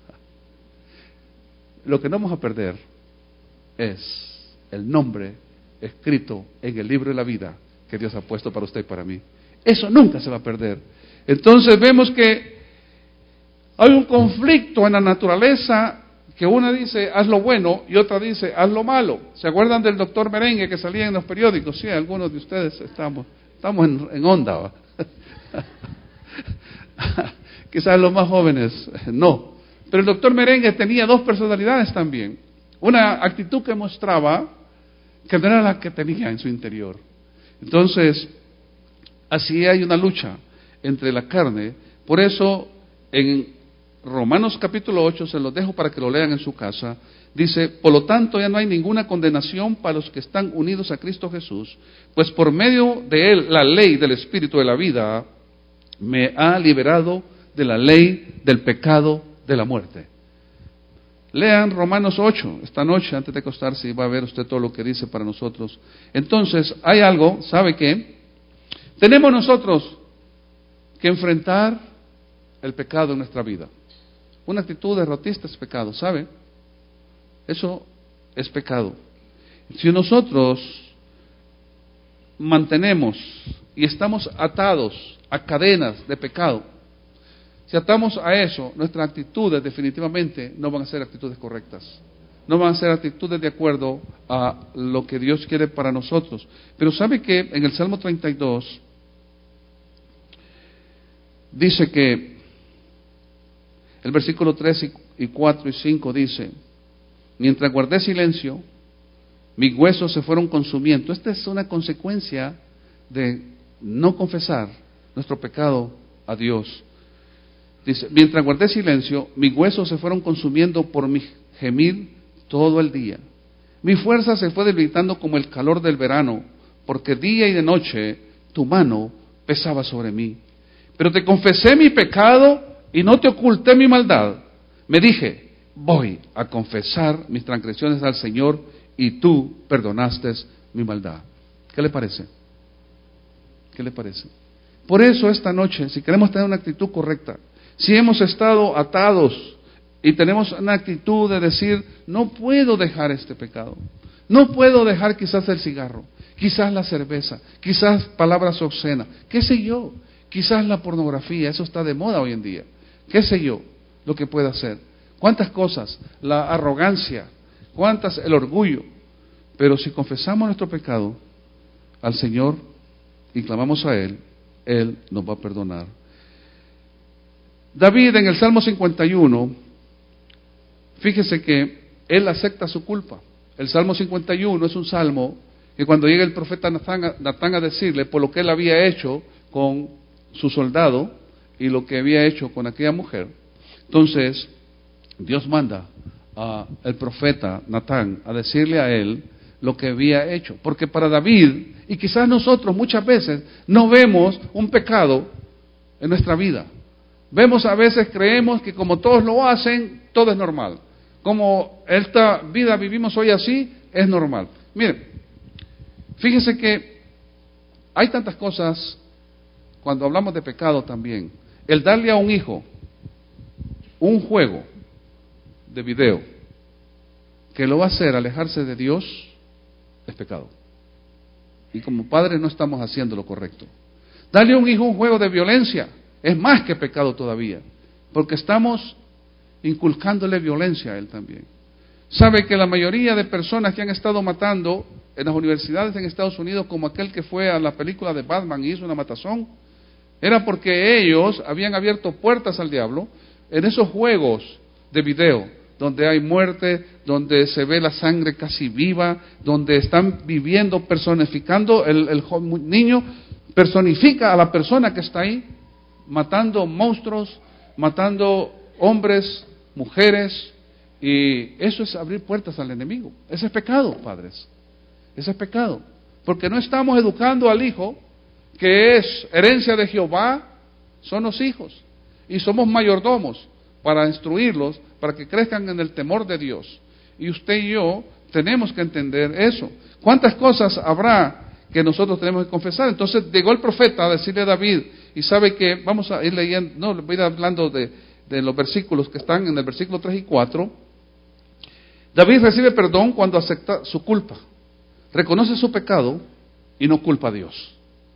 Lo que no vamos a perder es el nombre escrito en el libro de la vida que Dios ha puesto para usted y para mí. Eso nunca se va a perder. Entonces vemos que hay un conflicto en la naturaleza, que una dice haz lo bueno y otra dice haz lo malo. ¿Se acuerdan del doctor Merengue que salía en los periódicos? Sí, algunos de ustedes estamos en onda, ¿va? Quizás los más jóvenes no, pero el doctor Merengue tenía 2 personalidades también. Una actitud que mostraba que no era la que tenía en su interior. Entonces, así hay una lucha entre la carne. Por eso, en Romanos capítulo 8, se los dejo para que lo lean en su casa, dice, por lo tanto ya no hay ninguna condenación para los que están unidos a Cristo Jesús, pues por medio de Él, la ley del Espíritu de la vida, me ha liberado de la ley del pecado de la muerte. Lean Romanos 8 esta noche antes de acostarse y va a ver usted todo lo que dice para nosotros. Entonces, hay algo, ¿sabe qué? Tenemos nosotros que enfrentar el pecado en nuestra vida. Una actitud derrotista es pecado, ¿sabe? Eso es pecado. Si nosotros mantenemos y estamos atados a cadenas de pecado, si atamos a eso, nuestras actitudes definitivamente no van a ser actitudes correctas. No van a ser actitudes de acuerdo a lo que Dios quiere para nosotros. Pero ¿sabe que en el Salmo 32 dice que el versículo 3 y 4 y 5 dice, mientras guardé silencio, mis huesos se fueron consumiendo? Esta es una consecuencia de no confesar nuestro pecado a Dios. Dice, mientras guardé silencio, mis huesos se fueron consumiendo por mi gemir todo el día. Mi fuerza se fue debilitando como el calor del verano, porque día y de noche tu mano pesaba sobre mí. Pero te confesé mi pecado y no te oculté mi maldad. Me dije, voy a confesar mis transgresiones al Señor y tú perdonaste mi maldad. ¿Qué le parece? ¿Qué le parece? Por eso esta noche, si queremos tener una actitud correcta, si hemos estado atados y tenemos una actitud de decir, no puedo dejar este pecado, no puedo dejar quizás el cigarro, quizás la cerveza, quizás palabras obscenas, qué sé yo, quizás la pornografía, eso está de moda hoy en día, qué sé yo, lo que pueda hacer. ¿Cuántas cosas? La arrogancia, ¿Cuántas? El orgullo. Pero si confesamos nuestro pecado al Señor y clamamos a Él, Él nos va a perdonar. David en el Salmo 51, fíjese que él acepta su culpa. El Salmo 51 es un salmo que cuando llega el profeta Natán a decirle por lo que él había hecho con su soldado y lo que había hecho con aquella mujer, entonces Dios manda al profeta Natán a decirle a él lo que había hecho. Porque para David, y quizás nosotros muchas veces no vemos un pecado en nuestra vida. Vemos a veces, creemos que como todos lo hacen, todo es normal. Como esta vida vivimos hoy así, es normal. Miren, fíjese que hay tantas cosas cuando hablamos de pecado también. El darle a un hijo un juego de video que lo va a hacer alejarse de Dios es pecado. Y como padres no estamos haciendo lo correcto. Darle a un hijo un juego de violencia es más que pecado todavía, porque estamos inculcándole violencia a él también. Sabe que la mayoría de personas que han estado matando en las universidades en Estados Unidos, como aquel que fue a la película de Batman y hizo una matazón, era porque ellos habían abierto puertas al diablo en esos juegos de video, donde hay muerte, donde se ve la sangre casi viva, donde están viviendo, personificando, el niño personifica a la persona que está ahí, matando monstruos, matando hombres, mujeres, y eso es abrir puertas al enemigo. Ese es pecado, padres. Ese es pecado. Porque no estamos educando al hijo, que es herencia de Jehová, son los hijos. Y somos mayordomos para instruirlos, para que crezcan en el temor de Dios. Y usted y yo tenemos que entender eso. ¿Cuántas cosas habrá que nosotros tenemos que confesar? Entonces llegó el profeta a decirle a David, y sabe que vamos a ir leyendo, no, le voy a ir hablando de los versículos que están en el versículo 3 y 4. David recibe perdón cuando acepta su culpa, reconoce su pecado y no culpa a Dios.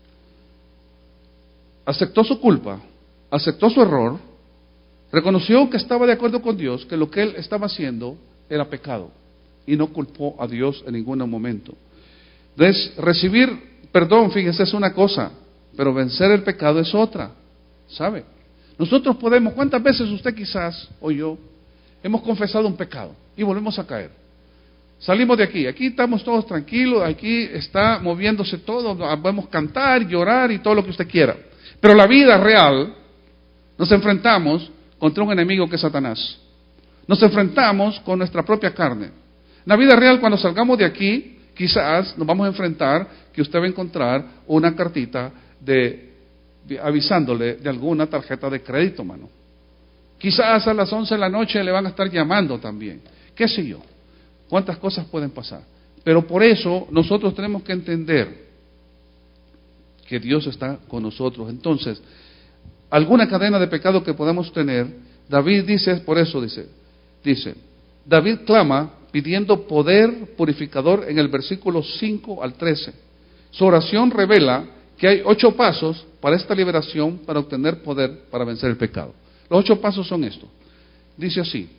Aceptó su culpa, aceptó su error, reconoció que estaba de acuerdo con Dios, que lo que él estaba haciendo era pecado y no culpó a Dios en ningún momento. Entonces, recibir perdón, fíjense, es una cosa, pero vencer el pecado es otra, ¿sabe? Nosotros podemos, ¿cuántas veces usted quizás, o yo, hemos confesado un pecado y volvemos a caer? Salimos de aquí estamos todos tranquilos, aquí está moviéndose todo, podemos cantar, llorar y todo lo que usted quiera. Pero la vida real, nos enfrentamos contra un enemigo que es Satanás. Nos enfrentamos con nuestra propia carne. En la vida real, cuando salgamos de aquí, quizás nos vamos a enfrentar que usted va a encontrar una cartita avisándole de alguna tarjeta de crédito, mano. Quizás a las 11 de la noche le van a estar llamando también. ¿Qué sé yo? ¿Cuántas cosas pueden pasar? Pero por eso nosotros tenemos que entender que Dios está con nosotros. Entonces, alguna cadena de pecado que podamos tener, David dice, por eso dice, David clama pidiendo poder purificador en el versículo 5 al 13. Su oración revela que hay 8 pasos para esta liberación, para obtener poder para vencer el pecado. Los 8 pasos son estos. Dice así.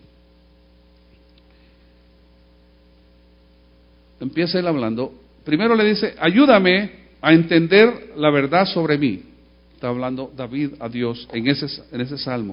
Empieza él hablando. Primero le dice, ayúdame a entender la verdad sobre mí. Está hablando David a Dios en ese salmo.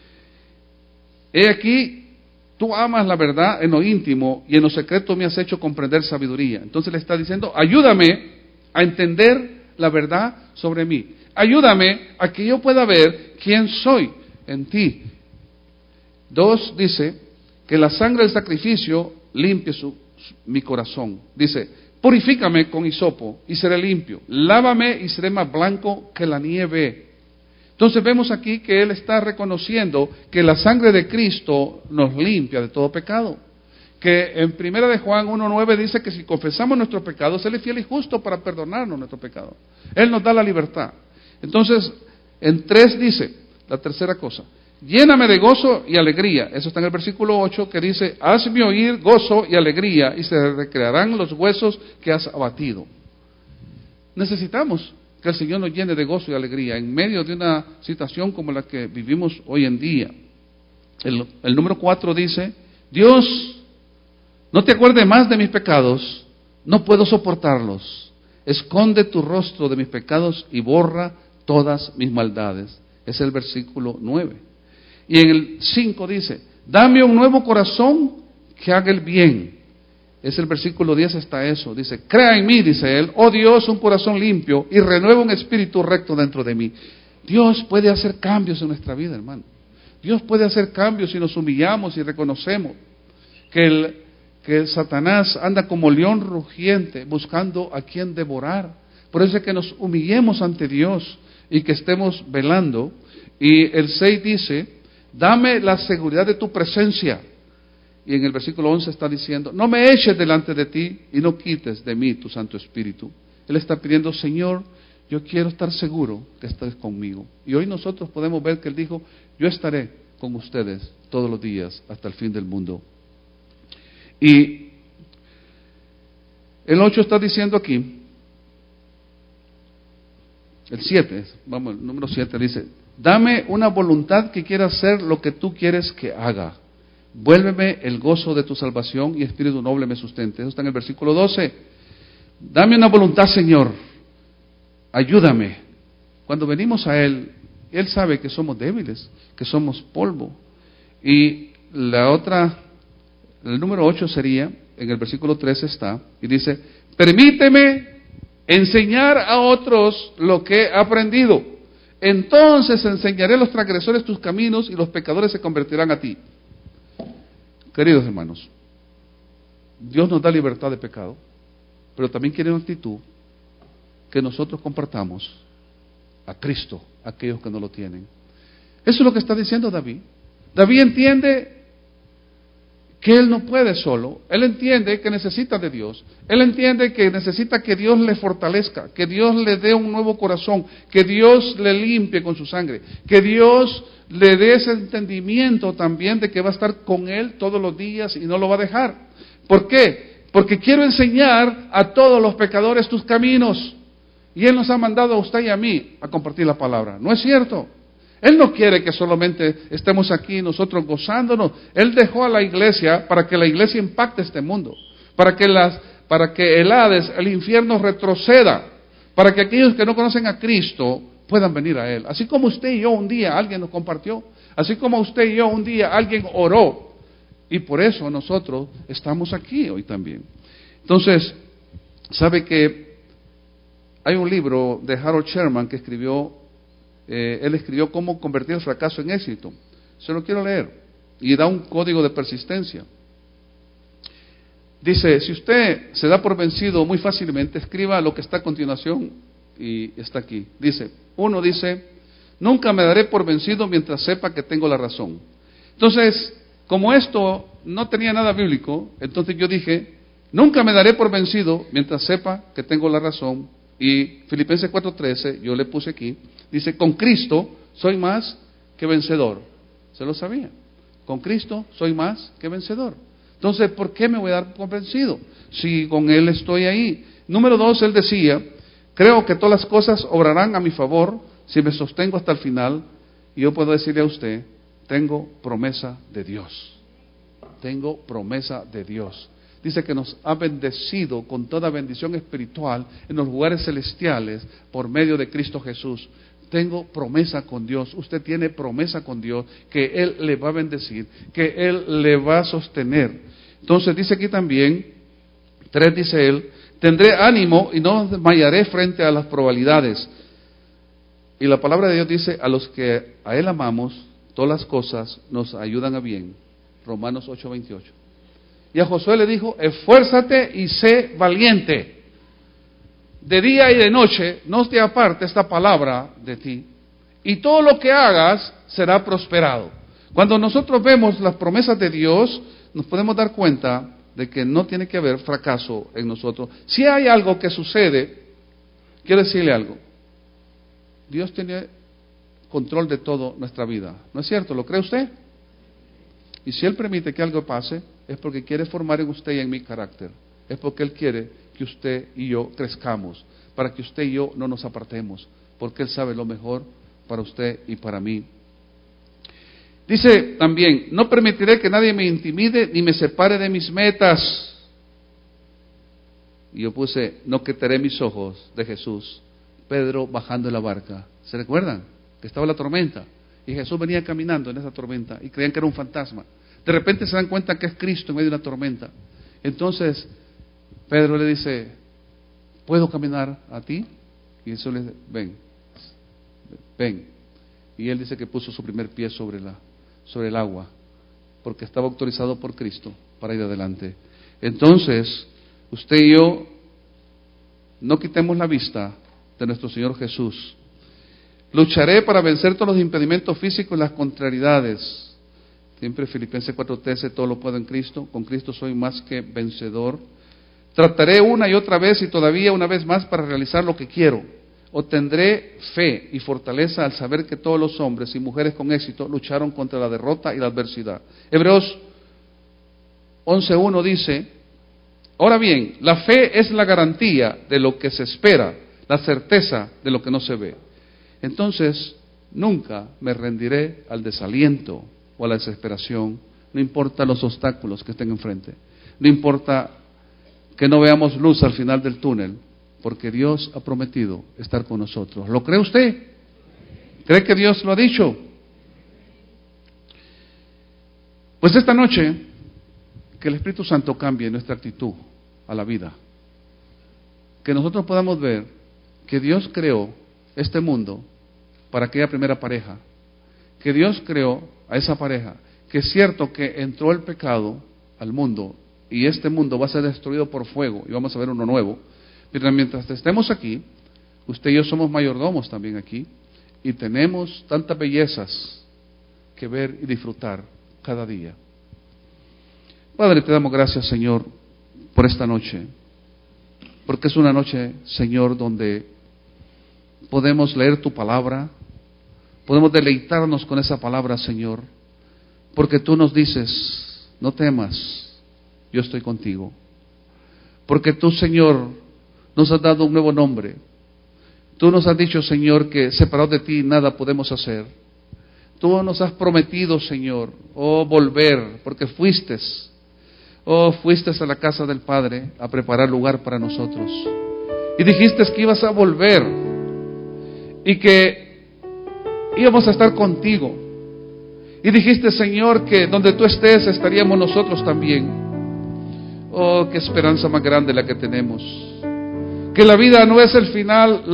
He aquí, tú amas la verdad en lo íntimo y en lo secreto me has hecho comprender sabiduría. Entonces le está diciendo, ayúdame a entender la verdad sobre mí. Ayúdame a que yo pueda ver quién soy en ti. 2, dice, que la sangre del sacrificio limpie mi corazón. Dice, purifícame con hisopo y seré limpio. Lávame y seré más blanco que la nieve. Entonces vemos aquí que él está reconociendo que la sangre de Cristo nos limpia de todo pecado. Que en 1 de Juan 1:9 dice que si confesamos nuestros pecados, Él es fiel y justo para perdonarnos nuestro pecado. Él nos da la libertad. Entonces, en 3 dice, la tercera cosa, lléname de gozo y alegría. Eso está en el versículo 8 que dice, hazme oír gozo y alegría y se recrearán los huesos que has abatido. Necesitamos que el Señor nos llene de gozo y alegría en medio de una situación como la que vivimos hoy en día. El número 4 dice, Dios No te acuerdes más de mis pecados, no puedo soportarlos. Esconde tu rostro de mis pecados y borra todas mis maldades. Es el versículo 9. Y en el 5 dice, dame un nuevo corazón que haga el bien. Es el versículo 10 hasta eso. Dice, crea en mí, dice él, oh Dios, un corazón limpio y renueva un espíritu recto dentro de mí. Dios puede hacer cambios en nuestra vida, hermano. Dios puede hacer cambios si nos humillamos y reconocemos que Satanás anda como león rugiente buscando a quien devorar. Por eso es que nos humillemos ante Dios y que estemos velando. Y el 6 dice, dame la seguridad de tu presencia. Y en el versículo 11 está diciendo, no me eches delante de ti y no quites de mí tu Santo Espíritu. Él está pidiendo, Señor, yo quiero estar seguro que estés conmigo. Y hoy nosotros podemos ver que Él dijo, yo estaré con ustedes todos los días hasta el fin del mundo. Y el 8 está diciendo aquí, el 7, vamos, el número 7 dice, dame una voluntad que quiera hacer lo que tú quieres que haga. Vuélveme el gozo de tu salvación y espíritu noble me sustente. Eso está en el versículo 12. Dame una voluntad, Señor. Ayúdame. Cuando venimos a Él, Él sabe que somos débiles, que somos polvo. Y la otra, el número 8 sería, en el versículo 13 está, y dice, permíteme enseñar a otros lo que he aprendido. Entonces enseñaré a los transgresores tus caminos y los pecadores se convertirán a ti. Queridos hermanos, Dios nos da libertad de pecado, pero también quiere una actitud que nosotros compartamos a Cristo, a aquellos que no lo tienen. Eso es lo que está diciendo David. David entiende que él no puede solo, él entiende que necesita de Dios, él entiende que necesita que Dios le fortalezca, que Dios le dé un nuevo corazón, que Dios le limpie con su sangre, que Dios le dé ese entendimiento también de que va a estar con él todos los días y no lo va a dejar. ¿Por qué? Porque quiero enseñar a todos los pecadores tus caminos. Y Él nos ha mandado a usted y a mí a compartir la palabra. ¿No es cierto? Él no quiere que solamente estemos aquí nosotros gozándonos. Él dejó a la iglesia para que la iglesia impacte este mundo. Para que el Hades, el infierno retroceda. Para que aquellos que no conocen a Cristo puedan venir a Él. Así como usted y yo un día alguien nos compartió. Así como usted y yo un día alguien oró. Y por eso nosotros estamos aquí hoy también. Entonces, ¿sabe que hay un libro de Harold Sherman que escribió, él escribió cómo convertir el fracaso en éxito? Se lo quiero leer. Y da un código de persistencia. Dice, si usted se da por vencido muy fácilmente, escriba lo que está a continuación y está aquí. Dice, uno dice, nunca me daré por vencido mientras sepa que tengo la razón. Entonces, como esto no tenía nada bíblico, entonces yo dije, nunca me daré por vencido mientras sepa que tengo la razón. Y Filipenses 4:13, yo le puse aquí, dice, con Cristo soy más que vencedor. ¿Se lo sabía? Con Cristo soy más que vencedor. Entonces, ¿por qué me voy a dar por vencido? Si con Él estoy ahí. Número 2, él decía, creo que todas las cosas obrarán a mi favor si me sostengo hasta el final. Y yo puedo decirle a usted, tengo promesa de Dios. Tengo promesa de Dios. Dice que nos ha bendecido con toda bendición espiritual en los lugares celestiales por medio de Cristo Jesús. Tengo promesa con Dios. Usted tiene promesa con Dios que Él le va a bendecir, que Él le va a sostener. Entonces dice aquí también, 3 dice Él, tendré ánimo y no desmayaré frente a las probabilidades. Y la palabra de Dios dice, a los que a Él amamos, todas las cosas nos ayudan a bien. Romanos 8:28. Y a Josué le dijo, esfuérzate y sé valiente. De día y de noche no te aparte esta palabra de ti. Y todo lo que hagas será prosperado. Cuando nosotros vemos las promesas de Dios, nos podemos dar cuenta de que no tiene que haber fracaso en nosotros. Si hay algo que sucede, quiero decirle algo. Dios tiene control de toda nuestra vida. ¿No es cierto? ¿Lo cree usted? Y si Él permite que algo pase, es porque quiere formar en usted y en mi carácter. Es porque Él quiere que usted y yo crezcamos, para que usted y yo no nos apartemos, porque Él sabe lo mejor para usted y para mí. Dice también, no permitiré que nadie me intimide ni me separe de mis metas. Y yo puse, no quitaré mis ojos de Jesús. Pedro bajando de la barca. ¿Se recuerdan? Que estaba la tormenta. Y Jesús venía caminando en esa tormenta y creían que era un fantasma. De repente se dan cuenta que es Cristo en medio de una tormenta. Entonces, Pedro le dice, ¿puedo caminar a ti? Y Jesús le dice, ven. Y él dice que puso su primer pie sobre el agua, porque estaba autorizado por Cristo para ir adelante. Entonces, usted y yo no quitemos la vista de nuestro Señor Jesús. Lucharé para vencer todos los impedimentos físicos y las contrariedades. Siempre Filipenses 4:13, todo lo puedo en Cristo, con Cristo soy más que vencedor. Trataré una y otra vez y todavía una vez más para realizar lo que quiero. Obtendré fe y fortaleza al saber que todos los hombres y mujeres con éxito lucharon contra la derrota y la adversidad. Hebreos 11:1 dice, ahora bien, la fe es la garantía de lo que se espera, la certeza de lo que no se ve. Entonces, nunca me rendiré al desaliento o a la desesperación, no importa los obstáculos que estén enfrente, no importa que no veamos luz al final del túnel, porque Dios ha prometido estar con nosotros. ¿Lo cree usted? ¿Cree que Dios lo ha dicho? Pues esta noche, que el Espíritu Santo cambie nuestra actitud a la vida, que nosotros podamos ver que Dios creó este mundo para aquella primera pareja, que Dios creó a esa pareja, que es cierto que entró el pecado al mundo y este mundo va a ser destruido por fuego y vamos a ver uno nuevo, pero mientras estemos aquí, usted y yo somos mayordomos también aquí y tenemos tantas bellezas que ver y disfrutar cada día. Padre, te damos gracias, Señor, por esta noche, porque es una noche, Señor, donde podemos leer tu palabra, podemos deleitarnos con esa palabra, Señor, porque tú nos dices, no temas, yo estoy contigo. Porque tú, Señor, nos has dado un nuevo nombre. Tú nos has dicho, Señor, que separados de ti nada podemos hacer. Tú nos has prometido, Señor, volver, porque fuiste a la casa del Padre a preparar lugar para nosotros. Y dijiste que ibas a volver y que íbamos a estar contigo. Y dijiste, Señor, que donde tú estés estaríamos nosotros también. Oh, qué esperanza más grande la que tenemos. Que la vida no es el final,